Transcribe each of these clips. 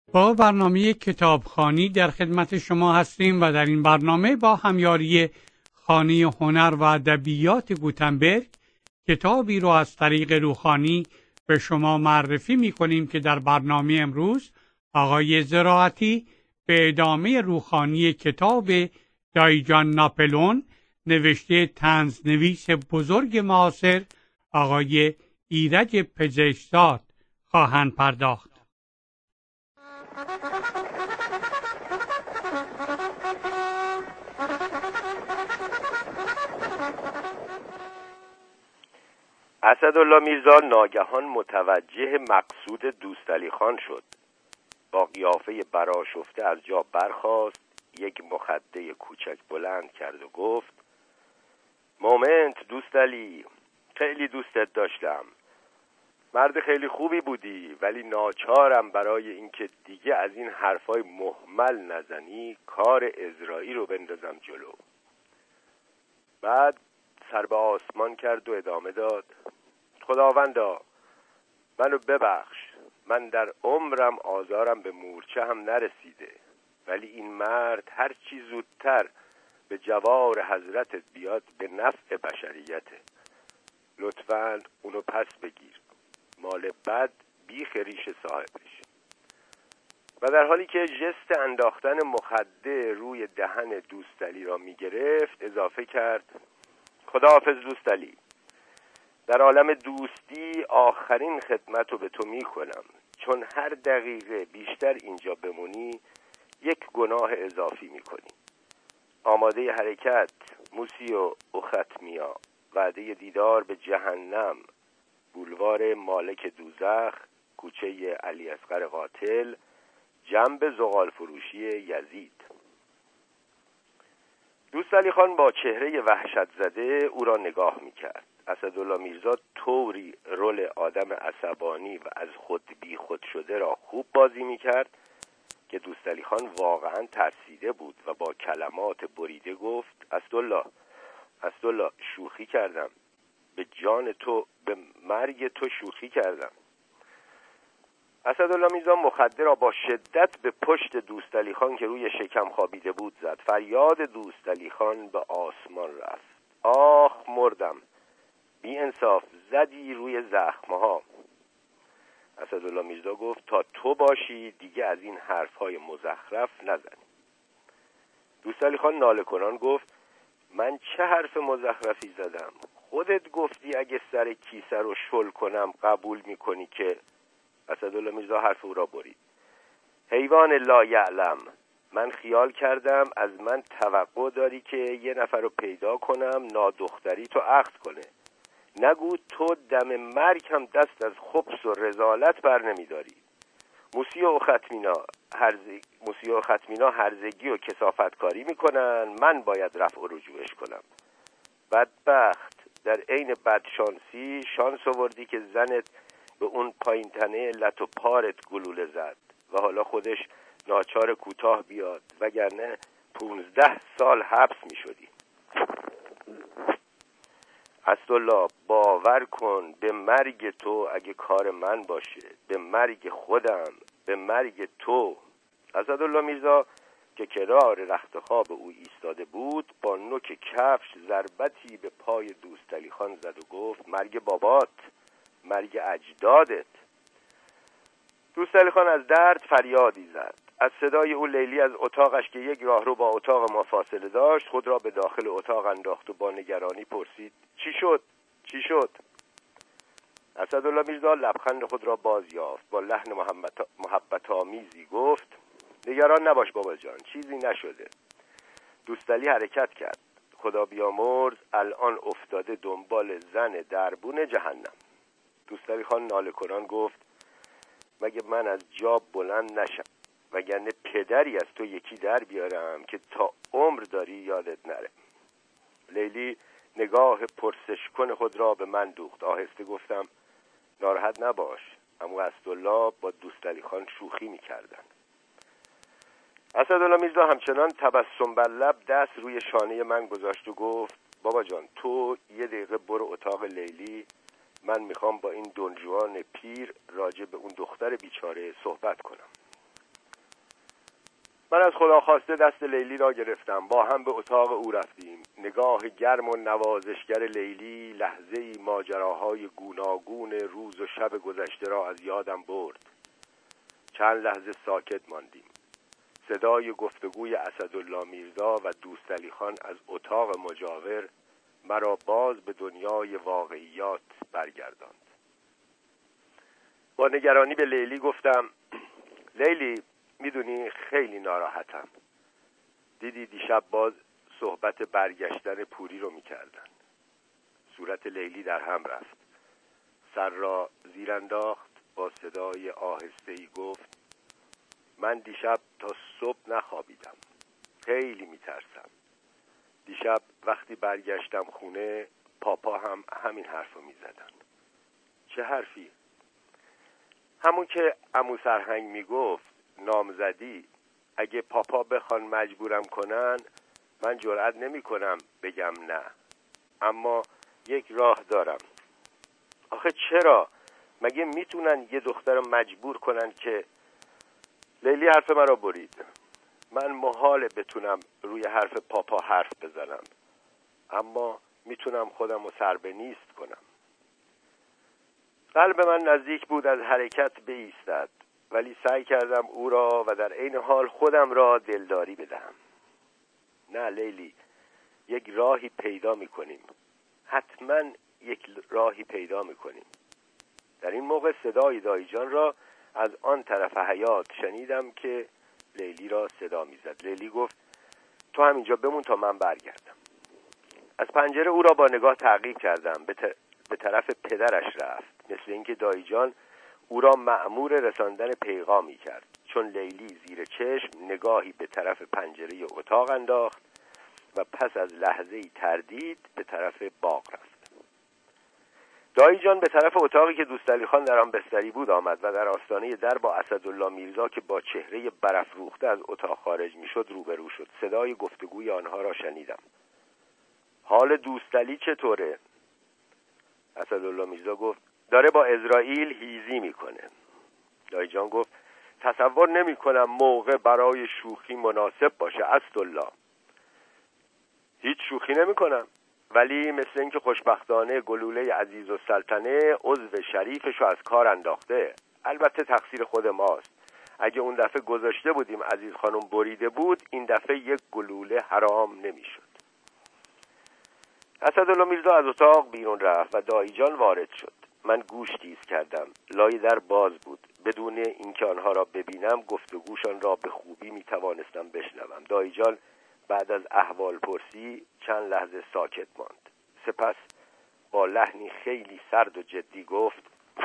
با برنامه کتابخوانی در خدمت شما هستیم و در این برنامه با همیاری خانه هنر و ادبیات گوتنبرگ کتابی رو از طریق روحانی به شما معرفی می کنیم که در برنامه امروز آقای زراعتی به ادامه روحانی کتاب دایجان ناپلون نوشته طنزنویس بزرگ معاصر آقای ایرج پزشکزاد خواهند پرداخت. اسدالله میرزا ناگهان متوجه مقصود دوستعلی خان شد. با قیافه برآشفته از جا برخاست، یک مخده کوچک بلند کرد و گفت: مومنت دوستعلی، خیلی دوستت داشتم، مرد خیلی خوبی بودی، ولی ناچارم برای اینکه دیگه از این حرفای مهمل نزنی کار ازرایی رو بندازم جلو. بعد سر به آسمان کرد و ادامه داد: خداوندا منو ببخش، من در عمرم آزارم به مورچه هم نرسیده، ولی این مرد هر چی زودتر به جوار حضرتت بیاد به نفع بشریته. لطفاً اونو پس بگیر، مال بد بیخ ریش صاحبش. و در حالی که ژست انداختن مخده روی دهن دوستعلی را می گرفت اضافه کرد: خداحافظ دوستعلی، در عالم دوستی آخرین خدمت رو به تو می کنم، چون هر دقیقه بیشتر اینجا بمونی یک گناه اضافی می کنی. آماده حرکت موسیو اوختمیا، وعده دیدار به جهنم، بولوار مالک دوزخ، کوچه علی اصغر قاتل، جنب زغال فروشی یزید. دوستعلی خان با چهره وحشت زده او را نگاه می‌کرد. اسدالله میرزا طوری رول آدم عصبانی و از خود بی خود شده را خوب بازی می‌کرد که دوستعلی خان واقعاً ترسیده بود و با کلمات بریده گفت: اسدالله شوخی کردم، به جان تو، به مرگ تو شوخی کردم. اسدالله میرزا مخدر را با شدت به پشت دوستعلی خان که روی شکم خوابیده بود زد. فریاد دوستعلی خان به آسمان رفت: آخ مردم، بی انصاف، زدی روی زخمها. اسدالله میرزا گفت: تا تو باشی دیگه از این حرفهای مزخرف نزنی. دوستعلی خان ناله کنان گفت: من چه حرف مزخرفی زدم؟ خودت گفتی اگه سر کیسه رو شل کنم قبول میکنی که. اسدالله میرزا حرف او را برید: حیوان لا یعلم، من خیال کردم از من توقع داری که یه نفر رو پیدا کنم نادختری تو عقد کنه. نگو تو دم مرگ هم دست از خبث و رذالت بر نمیداری. موسیو ختمینا هرزگی و کثافتکاری میکنن، من باید رفع و رجوعش کنم. بدبخت، در عین بدشانسی شانس آوردی که زنت به اون پایین تنه لط و پارت گلوله زد و حالا خودش ناچار کوتاه بیاد، وگرنه 15 سال حبس می شدی. اسدالله باور کن، به مرگ تو اگه کار من باشه، به مرگ خودم، به مرگ تو. اسدالله میرزا که کنار رخت خواب او ایستاده بود با نوک کفش ضربتی به پای دوستعلی خان زد و گفت: مرگ بابات، مرگ اجدادت. دوستعلی خان از درد فریادی زد. از صدای او لیلی از اتاقش که یک راهرو با اتاق ما فاصله داشت خود را به داخل اتاق انداخت و با نگرانی پرسید: چی شد؟ اسدالله میرزا لبخند خود را باز یافت. با لحن محبت آمیزی گفت: نگران نباش بابا جان، چیزی نشده. دوستعلی حرکت کرد. خدا بیامرز الان افتاده دنبال زن دربون جهنم. دوستعلی خان ناله کنان گفت: مگه من از جا بلند نشم، وگرنه پدری از تو یکی در بیارم که تا عمر داری یادت نره. لیلی نگاه پرسش کن خود را به من دوخت. آهسته گفتم: ناراحت نباش، اما اسدالله با دوستعلی خان شوخی می‌کردند. اسدالله میرزا همچنان تبسم بر لب دست روی شانه من گذاشت و گفت: بابا جان، تو یه دقیقه برو اتاق لیلی، من میخوام با این دنجوان پیر راجع به اون دختر بیچاره صحبت کنم. من از خدا خواسته دست لیلی را گرفتم. با هم به اتاق او رفتیم. نگاه گرم و نوازشگر لیلی لحظه‌ای ماجراهای گوناگون روز و شب گذشته را از یادم برد. چند لحظه ساکت ماندیم. صدای گفتگوی اسدالله میرزا و دوستعلی خان از اتاق مجاور مرا باز به دنیای واقعیات برگرداند. با نگرانی به لیلی گفتم: لیلی، میدونی خیلی ناراحتم. دیدی دیشب باز صحبت برگشتن پوری رو میکردن. صورت لیلی در هم رفت. سر را زیر انداخت. با صدای آهسته‌ای گفت: من دیشب تا صبح نخوابیدم. خیلی میترسم. دیشب وقتی برگشتم خونه پاپا هم همین حرفو میزدن. چه حرفی؟ همون که عمو سرهنگ میگفت نامزدی. اگه پاپا بخوان مجبورم کنن من جرئت نمی کنم بگم نه. اما یک راه دارم. آخه چرا؟ مگه میتونن یه دختر رو مجبور کنن که... لیلی حرف مرا برید. من محاله بتونم روی حرف پاپا حرف بزنم، اما میتونم خودم رو سر به نیست کنم. قلب من نزدیک بود از حرکت بایستد، ولی سعی کردم او را و در عین حال خودم را دلداری بدهم. نه لیلی، یک راهی پیدا میکنیم. حتما یک راهی پیدا میکنیم. در این موقع صدای دایی جان را از آن طرف حیاط شنیدم که لیلی را صدا میزد. لیلی گفت: تو همینجا بمون تا من برگردم. از پنجره او را با نگاه تعقیب کردم. به طرف پدرش رفت، مثل اینکه دایی جان او را مأمور رساندن پیغامی کرد، چون لیلی زیر چشم نگاهی به طرف پنجره اتاق انداخت و پس از لحظه‌ای تردید به طرف باغ رفت. دایی جان به طرف اتاقی که دوستعلی خان در آن بستری بود آمد و در آستانه در با اسدالله میرزا که با چهره برافروخته از اتاق خارج میشد روبرو شد. صدای گفتگوی آنها را شنیدم. حال دوستعلی چطوره؟ اسدالله میرزا گفت: داره با اسرائیل هیزی میکنه. دایی جان گفت: تصور نمی کنم موقع برای شوخی مناسب باشه اسدالله. هیچ شوخی نمی کنم، ولی مثل اینکه خوشبختانه گلوله عزیزالسلطنه عضو شریفشو از کار انداخته. البته تقصیر خود ماست. اگه اون دفعه گذاشته بودیم عزیز خانم بریده بود، این دفعه یک گلوله حرام نمیشد. اسدالله میرزا از اتاق بیرون رفت و دایی جان وارد شد. من گوش تیز کردم. لای در باز بود. بدون اینکه آنها را ببینم گفتگوشان را به خوبی میتوانستم بشنوم. دایی جان بعد از احوال پرسی چند لحظه ساکت ماند. سپس با لحنی خیلی سرد و جدی گفت: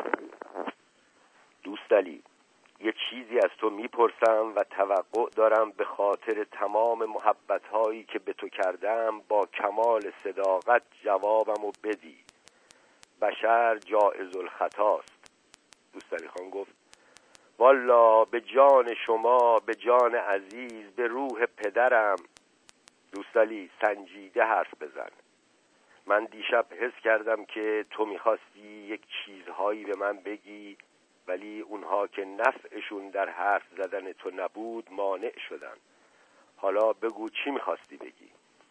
دوستعلی، یه چیزی از تو میپرسم و توقع دارم به خاطر تمام محبت‌هایی که به تو کردم با کمال صداقت جوابمو بدی. بشر جائز الخطاست. دوستعلی خان گفت: والا به جان شما، به جان عزیز، به روح پدرم. دوستعلی، سنجیده حرف بزن. من دیشب حس کردم که تو میخواستی یک چیزهایی به من بگی، ولی اونها که نفعشون در حرف زدن تو نبود مانع شدن. حالا بگو چی میخواستی بگی؟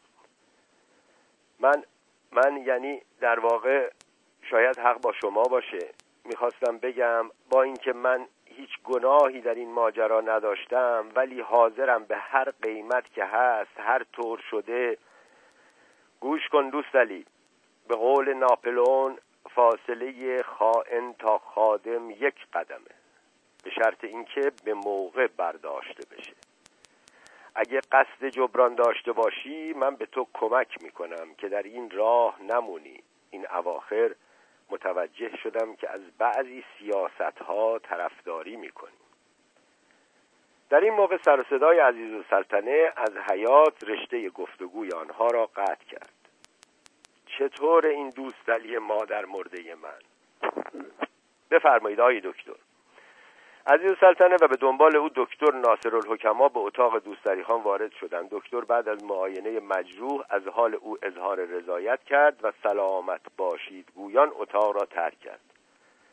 من یعنی در واقع شاید حق با شما باشه. میخواستم بگم با اینکه من هیچ گناهی در این ماجرا نداشتم، ولی حاضرم به هر قیمت که هست، هر طور شده. گوش کن دوستعلی، به قول ناپلئون فاصله خائن تا خادم یک قدمه، به شرط اینکه به موقع برداشته بشه. اگه قصد جبران داشته باشی من به تو کمک میکنم که در این راه نمونی. این اواخر متوجه شدم که از بعضی سیاست‌ها طرفداری میکنی. در این موقع سر و صدای عزیزالسلطنه از حیاط رشته گفتگوی آنها را قطع کرد. چطور این دوستعلی مادر مرده من؟ بفرمایید آقای دکتر. عزیزالسلطنه و به دنبال او دکتر ناصرالحکما به اتاق دوستعلی خان وارد شدند. دکتر بعد از معاینه مجروح از حال او اظهار رضایت کرد و سلامت باشید گویان اتاق را ترک کرد.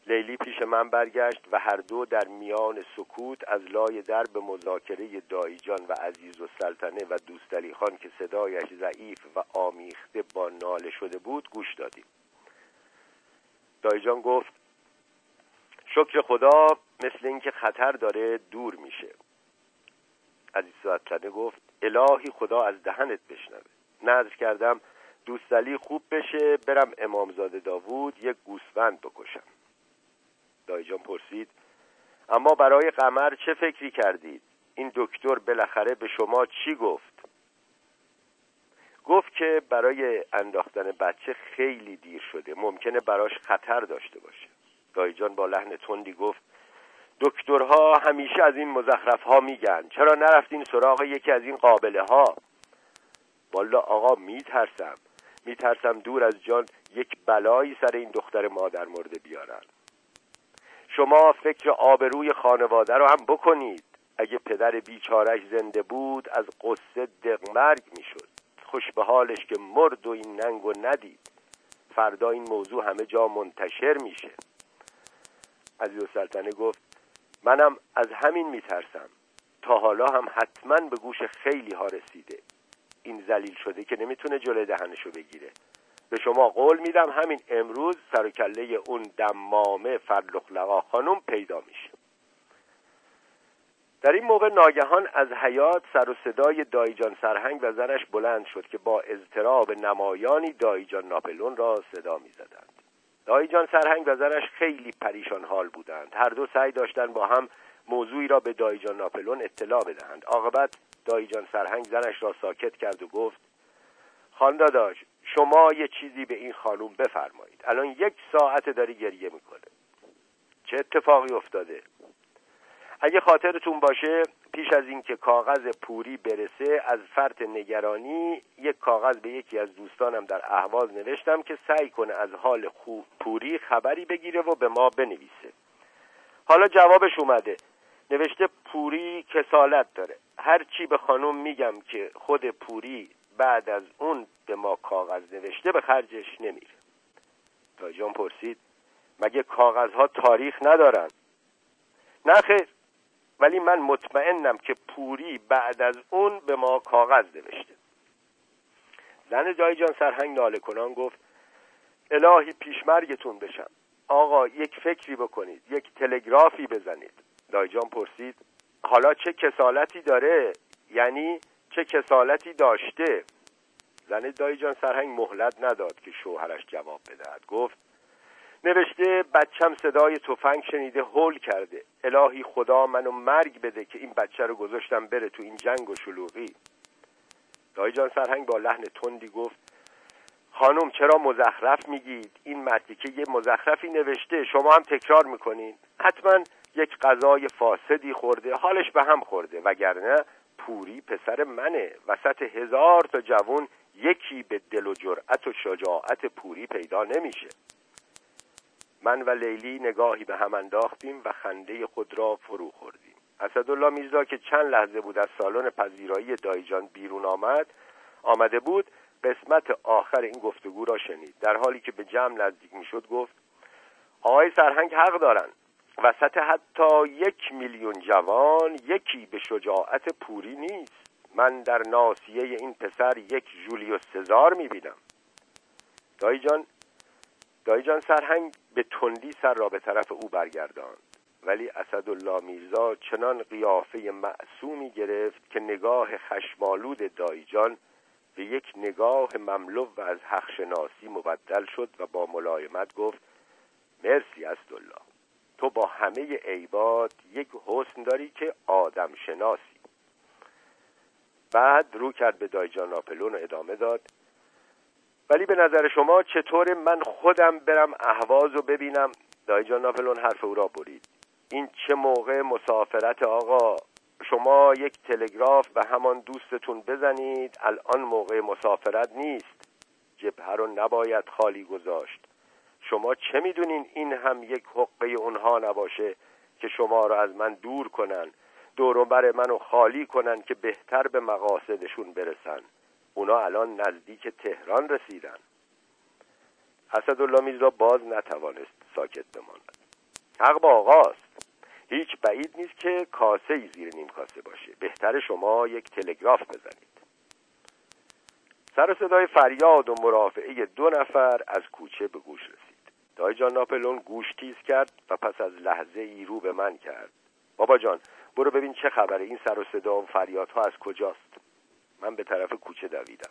لیلی پیش من برگشت و هر دو در میان سکوت از لای در به مذاکره دایجان و عزیزالسلطنه و دوستعلی خان که صدایش ضعیف و آمیخته با ناله شده بود گوش دادیم. دایجان گفت شکر خدا مثل اینکه خطر داره دور میشه. عزیزالسلطنه گفت الهی خدا از دهنت بشنوه. نذر کردم دوستعلی خوب بشه برم امامزاده داوود یک گوسفند بکشم. دایجان پرسید اما برای قمر چه فکری کردید؟ این دکتر بالاخره به شما چی گفت؟ گفت که برای انداختن بچه خیلی دیر شده، ممکنه براش خطر داشته باشه. دایجان با لحن تندی گفت دکترها همیشه از این مزخرف‌ها میگن، چرا نرفتین سراغ یکی از این قابله ها؟ والا آقا میترسم دور از جان یک بلایی سر این دختر مادر مرده بیارن. شما فکر آبروی خانواده رو هم بکنید. اگه پدر بیچارش زنده بود از قصه دقمرگ میشد. خوش به حالش که مرد و این ننگو ندید. فردا این موضوع همه جا منتشر میشه. عزیزالسلطنه گفت منم از همین میترسم. تا حالا هم حتما به گوش خیلی ها رسیده. این ذلیل شده که نمیتونه جلوی دهنشو بگیره. به شما قول میدم همین امروز سر و کله اون دمامه فرلخلقا خانم پیدا میشه. در این موقع ناگهان از حیاط سر و صدای دایجان سرهنگ و زنش بلند شد که با اضطراب نمایانی دایجان ناپلون را صدا میزدند. دایجان سرهنگ و زنش خیلی پریشان حال بودند. هر دو سعی داشتند با هم موضوعی را به دایجان ناپلون اطلاع بدهند. عاقبت دایجان سرهنگ زنش را ساکت کرد و گفت خان داداش شما یه چیزی به این خانوم بفرمایید. الان 1 ساعت داری گریه میکنه. چه اتفاقی افتاده؟ اگه خاطرتون باشه پیش از این که کاغذ پوری برسه از فرط نگرانی یک کاغذ به یکی از دوستانم در اهواز نوشتم که سعی کنه از حال پوری خبری بگیره و به ما بنویسه. حالا جوابش اومده. نوشته پوری کسالت داره. هر چی به خانم میگم که خود پوری بعد از اون به ما کاغذ نوشته به خرجش نمیره. دایجان پرسید مگه کاغذها تاریخ ندارن؟ نه خیر، ولی من مطمئنم که پوری بعد از اون به ما کاغذ نوشته. زن دایجان سرهنگ ناله کنان گفت الهی پیشمرگتون بشم. آقا یک فکری بکنید، یک تلگرافی بزنید. دایجان پرسید حالا چه کسالتی داره؟ یعنی چه کسالتی داشته؟ زن دایجان سرهنگ مهلت نداد که شوهرش جواب بدهد. گفت نوشته بچم صدای تفنگ شنیده هول کرده. الهی خدا منو مرگ بده که این بچه رو گذاشتم بره تو این جنگ و شلوغی. دایجان سرهنگ با لحن تندی گفت خانم چرا مزخرف میگید؟ این مردی که یه مزخرفی نوشته شما هم تکرار میکنین. حتما یک غذای فاسدی خورده، حالش به هم خورده، وگرنه پوری پسر منه. وسط 1000 تا جوون یکی به دل و جرأت و شجاعت پوری پیدا نمیشه. من و لیلی نگاهی به هم انداختیم و خنده خود را فرو خوردیم. اسدالله میرزا که چند لحظه بود از سالن پذیرایی دایجان بیرون آمده بود قسمت آخر این گفتگو را شنید. در حالی که به جمع نزدیک میشد گفت آقای سرهنگ حق دارن. وسط حتی 1 میلیون جوان یکی به شجاعت پوری نیست. من در ناصیه این پسر یک جولیوس سزار میبینم. دایجان سرهنگ به تندی سر را به طرف او برگرداند، ولی اسدالله میرزا چنان قیافه معصومی گرفت که نگاه خشمالود دایجان به یک نگاه مملو و از حق شناسی مبدل شد و با ملایمت گفت مرسی اسدالله، تو با همه عیبات یک حسن داری که آدم شناسی. بعد رو کرد به دایجان ناپلون و ادامه داد ولی به نظر شما چطور من خودم برم اهواز رو ببینم؟ دایجان ناپلون حرف او را برید. این چه موقع مسافرت آقا؟ شما یک تلگراف به همان دوستتون بزنید. الان موقع مسافرت نیست. جبهه رو نباید خالی گذاشت. شما چه میدونین این هم یک حقه اونها نباشه که شما رو از من دور کنن، دور و بر منو خالی کنن که بهتر به مقاصدشون برسن. اونا الان نزدیک تهران رسیدن. اسدالله میرزا باز نتوانست ساکت بماند. حق با آقاست. هیچ بعید نیست که کاسه‌ای زیر نیم کاسه باشه. بهتر شما یک تلگراف بزنید. سر و صدای فریاد و مرافعه 2 نفر از کوچه به گوش رسید. دایی جان ناپلئون گوش تیز کرد و پس از لحظه ای رو به من کرد. بابا جان برو ببین چه خبره، این سر و صدا و فریادها از کجاست؟ من به طرف کوچه دویدم.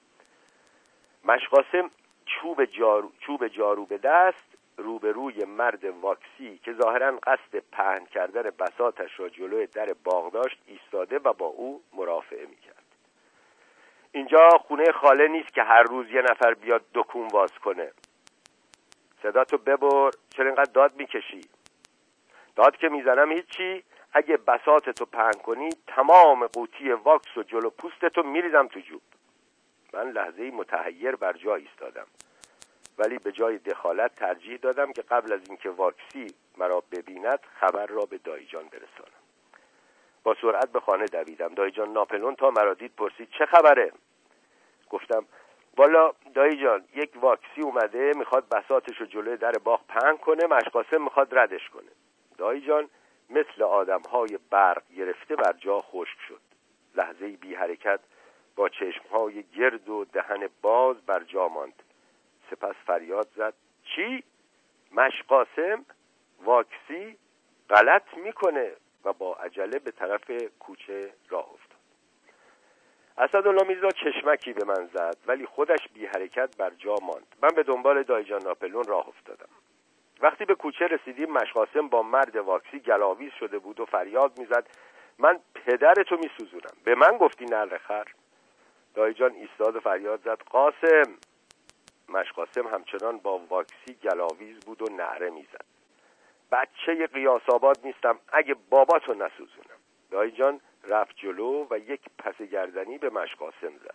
مشقاسم چوب جارو به دست روبروی مرد واکسی که ظاهراً قصد پهن کردن بساطش را جلوی در باغ داشت ایستاده و با او مرافعه می‌کرد. اینجا خونه خاله نیست که هر روز یه نفر بیاد دکون باز کنه. صداتو ببر، چرا اینقدر داد میکشی؟ داد که میزنم هیچی. اگه بساطتو پهن کنی تمام قوطی واکس و جلو پوستتو میریزم تو جوب. من لحظه‌ای متحیر بر جا ایستادم، ولی به جای دخالت ترجیح دادم که قبل از اینکه واکسی مرا ببیند خبر را به دایی جان برسانم. با سرعت به خانه دویدم. دایی جان ناپلئون تا مرا دید پرسید چه خبره؟ گفتم والا دایی جان یک واکسی اومده میخواد بساطشو جلوی در باغ پهن کنه، مشقاسم میخواد ردش کنه. دایی جان مثل آدمهای برق گرفته بر جا خشک شد. لحظه‌ای بی حرکت با چشمهای گرد و دهن باز بر جا ماند. سپس فریاد زد چی؟ مشقاسم؟ واکسی؟ غلط میکنه و با عجله به طرف کوچه راه افتاد. اسدالله میرزا چشمکی به من زد ولی خودش بی حرکت بر جا ماند. من به دنبال دایی جان ناپلئون راه افتادم. وقتی به کوچه رسیدیم مشقاسم با مرد واکسی گلاویز شده بود و فریاد میزد من پدرتو میسوزونم، به من گفتی نره خر. دایی جان ایستاد و فریاد زد قاسم. مشقاسم همچنان با واکسی گلاویز بود و نعره میزد بچه قیاس آباد نیستم اگه باباتو نسوزونم. دایی جان رفت جلو و یک پس گردنی به مشقاسم زد.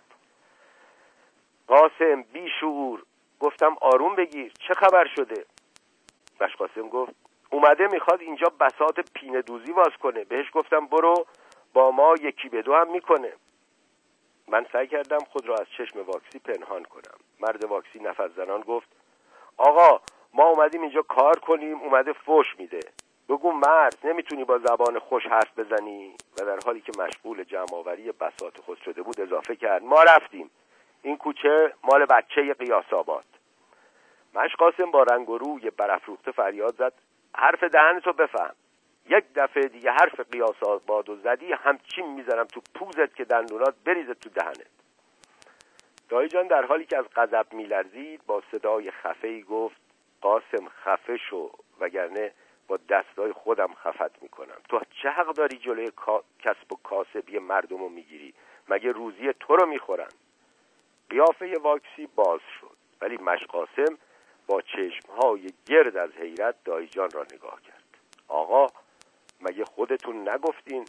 قاسم بی شعور. گفتم آروم بگیر، چه خبر شده؟ مشقاسم گفت اومده میخواد اینجا بساط پینه دوزی باز کنه. بهش گفتم برو با ما 1-2 هم میکنه. من سعی کردم خود را از چشم واکسی پنهان کنم. مرد واکسی نفس زنان گفت آقا ما اومدیم اینجا کار کنیم، اومده فوش میده. بگو مرد نمیتونی با زبان خوش حرف بزنی؟ و در حالی که مشغول جمع‌آوری بساط خود شده بود اضافه کرد ما رفتیم، این کوچه مال بچه قیاس آباد. مشقاسم با رنگ و روی برافروخته فریاد زد حرف دهنتو بفهم، یک دفعه دیگه حرف قیاس آبادو زدی همچین میزنم تو پوزت که دندونات بریزه تو دهنت. دایی جان در حالی که از غضب میلرزید با صدای خفه‌ای گفت قاسم خفه شو وگرنه با دستای خودم خفت میکنم. تو چه حق داری جلوی کسب و کاسبی مردمو میگیری؟ مگه روزی تو رو میخورن؟ قیافه واکسی باز شد ولی مشقاسم با چشمهای گرد از حیرت دایی جان را نگاه کرد. آقا مگه خودتون نگفتین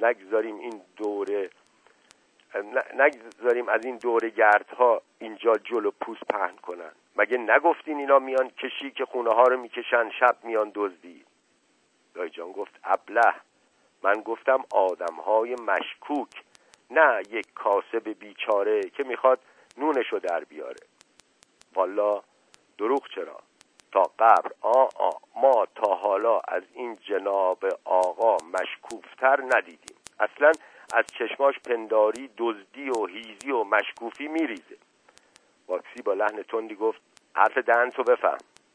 نگذاریم از این دوره گردها اینجا جلو پوست پهن کنن؟ مگه نگفتین اینا میان کشی که خونه ها رو میکشن شب میان دزدی؟ دایی جان گفت ابله، من گفتم آدم های مشکوک، نه یک کاسب بیچاره که میخواد نونشو در بیاره. والا دروغ چرا؟ تا قبر ما تا حالا از این جناب آقا مشکوفتر ندیدیم. اصلا از چشماش پنداری، دزدی و هیزی و مشکوفی میریزه. واکسی با لحن تندی گفت حرف دهنتو بفهم.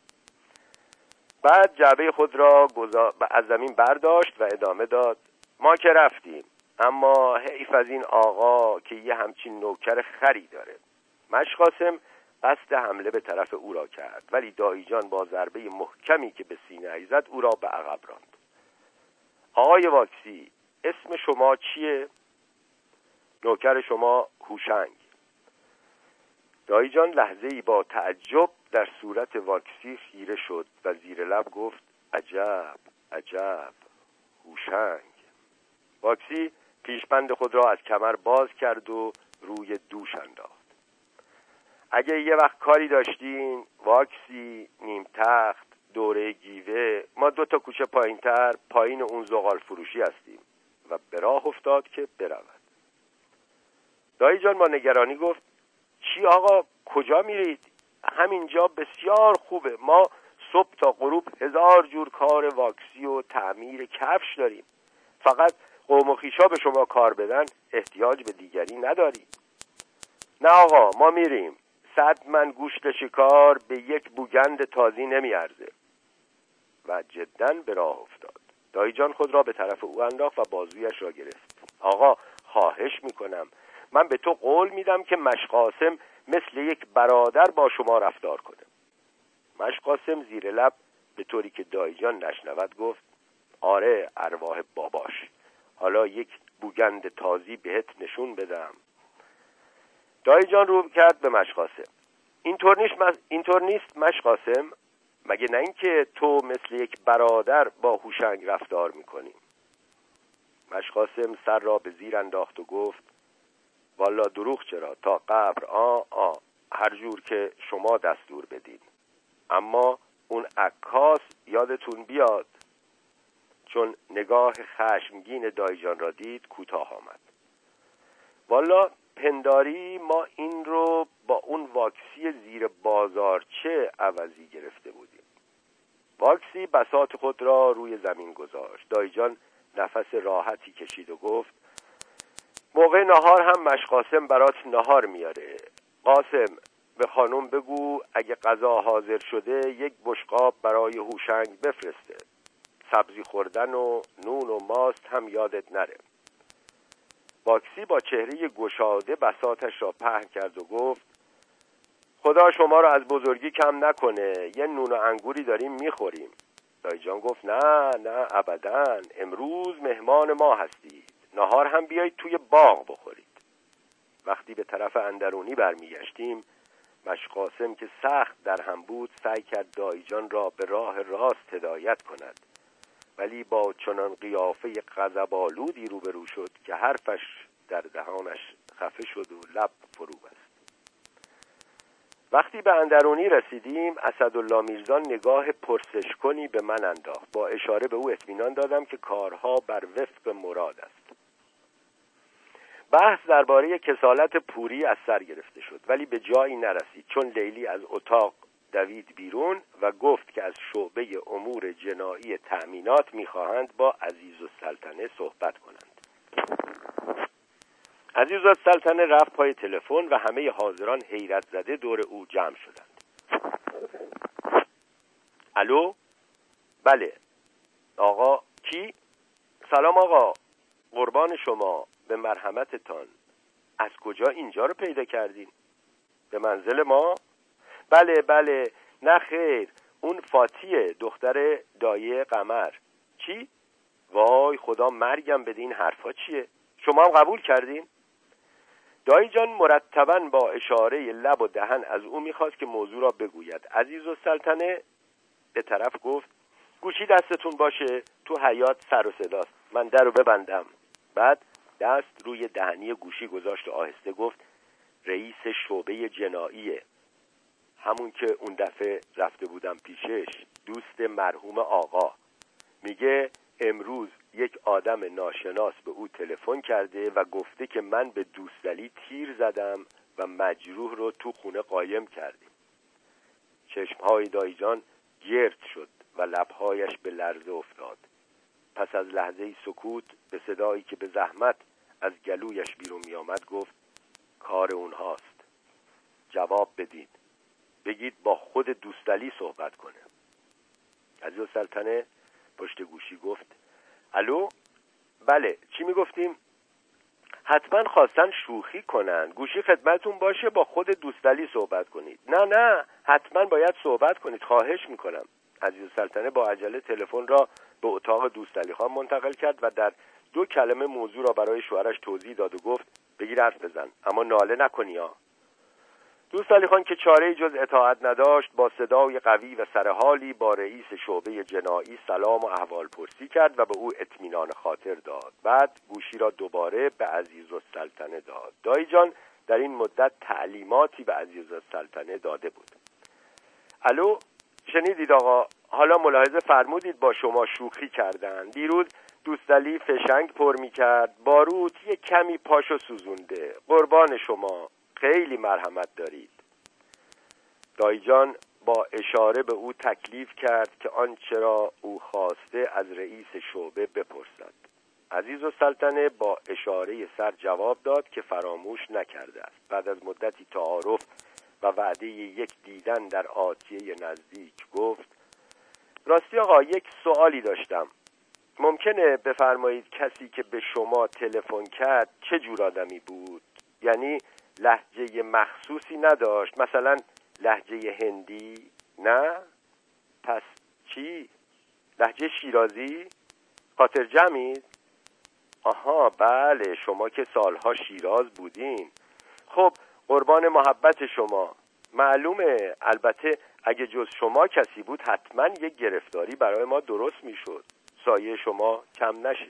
بعد جعبه خود را از زمین برداشت و ادامه داد ما که رفتیم، اما حیف از این آقا که یه همچین نوکر خری داره. مشقاسم قصد حمله به طرف او را کرد ولی دایی جان با ضربه محکمی که به سینه زد او را به عقب راند. آقای واکسی اسم شما چیه؟ نوکر شما هوشنگ. دایی جان لحظه‌ای با تعجب در صورت واکسی خیره شد و زیر لب گفت عجب عجب هوشنگ. واکسی پیشبند خود را از کمر باز کرد و روی دوش انداخت. اگه یه وقت کاری داشتین واکسی نیم تخت دوره گیوه، ما 2 تا کوچه پایینتر پایین اون زغال فروشی هستیم. و به راه افتاد که برود. دایی جان با نگرانی گفت چی آقا کجا میرید؟ همینجا بسیار خوبه، ما صبح تا غروب 1000 جور کار واکسی و تعمیر کفش داریم. فقط قوم و خویشا به شما کار بدن احتیاج به دیگری نداری. نه آقا، ما میریم. 100 من گوشت شکار به یک بوگند تازی نمیارزه. و جداً به راه افتاد. دایی جان خود را به طرف او انداخت و بازویش را گرفت. آقا خواهش میکنم، من به تو قول میدم که مشقاسم مثل یک برادر با شما رفتار کنه. مشقاسم زیر لب به طوری که دایی جان نشنود گفت آره ارواح باباش، حالا یک بوگند تازی بهت نشون بدم. دایی جان رو کرد به مشقاسم. اینطور نیست مشقاسم، مگه نه اینکه تو مثل یک برادر با هوشنگ رفتار میکنی؟ مشقاسم سر را به زیر انداخت و گفت والا دروغ چرا، تا قبر هر جور که شما دستور بدین. اما اون عکاس یادتون بیاد. چون نگاه خشمگین دایی جان را دید کوتاه آمد. والا پنداری ما این رو با اون واکسی زیر بازارچه عوضی گرفته بودیم. واکسی بساط خود را روی زمین گذاشت. دایی جان نفس راحتی کشید و گفت موقع نهار هم مشقاسم برات نهار میاره. قاسم به خانم بگو اگه غذا حاضر شده یک بشقاب برای هوشنگ بفرسته. سبزی خوردن و نون و ماست هم یادت نره. واکسی با چهره گشاده بساطش را پهن کرد و گفت خدا شما را از بزرگی کم نکنه، یه نون و انگوری داریم میخوریم. دایی جان گفت نه ابداً، امروز مهمان ما هستید، نهار هم بیایید توی باغ بخورید. وقتی به طرف اندرونی برمیگشتیم مشقاسم که سخت در هم بود سعی کرد دایی جان را به راه راست هدایت کند، ولی با چنان قیافه غضب‌آلودی روبرو شد که حرفش در دهانش خفه شد و لب فرو بست. وقتی به اندرونی رسیدیم اسدالله میرزا نگاه پرسشکنی به من انداخت. با اشاره به او اطمینان دادم که کارها بر وفق مراد است. بحث درباره کسالت پوری از سر گرفته شد ولی به جایی نرسید، چون لیلی از اتاق دوید بیرون و گفت که از شعبه امور جنایی تأمینات می‌خواهند با عزیزالسلطنه صحبت کنند. عزیزالسلطنه رفت پای تلفن و همه حاضران حیرت زده دور او جمع شدند. الو؟ بله. آقا کی؟ سلام آقا، قربان شما، به مرحمتتان. از کجا اینجا رو پیدا کردین؟ به منزل ما؟ بله، نه خیر، اون فاتیه، دختر دایه قمر. چی؟ وای خدا مرگم بده، این حرفا چیه؟ شما هم قبول کردین؟ دایی جان مرتباً با اشاره لب و دهن از او میخواست که موضوع را بگوید. عزیزالسلطنه به طرف گفت گوشی دستتون باشه، تو حیاط سر و صداست، من در رو ببندم. بعد دست روی دهنی گوشی گذاشت و آهسته گفت رئیس شعبه جناییه، همون که اون دفعه رفته بودم پیشش، دوست مرحوم آقا. میگه امروز یک آدم ناشناس به او تلفن کرده و گفته که من به دوستعلی تیر زدم و مجروح رو تو خونه قایم کردیم. چشمهای دایی جان گرد شد و لبهایش به لرزه افتاد. پس از لحظه‌ای سکوت به صدایی که به زحمت از گلویش بیرون می آمد گفت کار اونهاست، جواب بدید، بگید با خود دوستعلی صحبت کنه. عزیزالسلطنه پشت گوشی گفت الو؟ بله، چی میگفتیم؟ حتما خواستن شوخی کنن. گوشی خدمتون باشه، با خود دوستعلی صحبت کنید. نه حتما باید صحبت کنید، خواهش میکنم. عزیزالسلطنه با عجله تلفن را به اتاق دوستعلی خان منتقل کرد و در 2 کلمه موضوع را برای شوهرش توضیح داد و گفت بگیر حرف بزن، اما ناله نکنی ها. دوستعلی خان که چاره‌ای جز اطاعت نداشت با صدای قوی و سرحالی با رئیس شعبه جنایی سلام و احوال پرسی کرد و به او اطمینان خاطر داد. بعد گوشی را دوباره به عزیزالسلطنه داد. دایی جان در این مدت تعلیماتی به عزیزالسلطنه داده بود. الو؟ شنیدید آقا، حالا ملاحظه فرمودید با شما شوخی کردن. دیروز دوستعلی فشنگ پر می‌کرد، باروت یک کمی پاشو سوزونده. قربان شما، خیلی مرحمت دارید. دایی جان با اشاره به او تکلیف کرد که آنچه را او خواسته از رئیس شعبه بپرسد. عزیزالسلطنه با اشاره سر جواب داد که فراموش نکرده است. بعد از مدتی تعارف و وعده یک دیدن در آتیه نزدیک گفت: راستی آقا، یک سوالی داشتم. ممکنه بفرمایید کسی که به شما تلفن کرد چه جور آدمی بود؟ یعنی لهجه مخصوصی نداشت؟ مثلا لهجه هندی؟ نه؟ پس چی؟ لهجه شیرازی؟ خاطر جمعید؟ آها بله، شما که سالها شیراز بودین. خب قربان محبت شما. معلومه، البته اگه جز شما کسی بود حتما یک گرفتاری برای ما درست میشد، سایه شما کم نشه.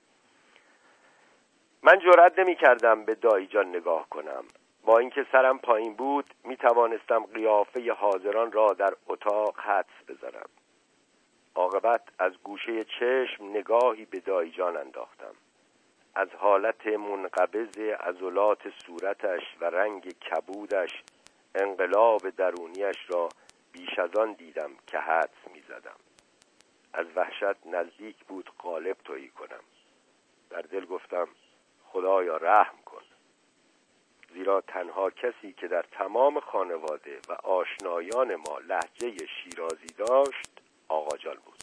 من جرئت نمی کردم به دایی جان نگاه کنم. با اینکه سرم پایین بود می توانستم قیافه حاضران را در اتاق حدس بزنم. عاقبت از گوشه چشم نگاهی به دایی جان انداختم. از حالت منقبض عضلات صورتش و رنگ کبودش انقلاب درونیش را بیش از آن دیدم که حدس می زدم. از وحشت نزدیک بود قالب تویی کنم. در دل گفتم خدایا رحم کن، زیرا تنها کسی که در تمام خانواده و آشنایان ما لهجه شیرازی داشت آقا جان بود.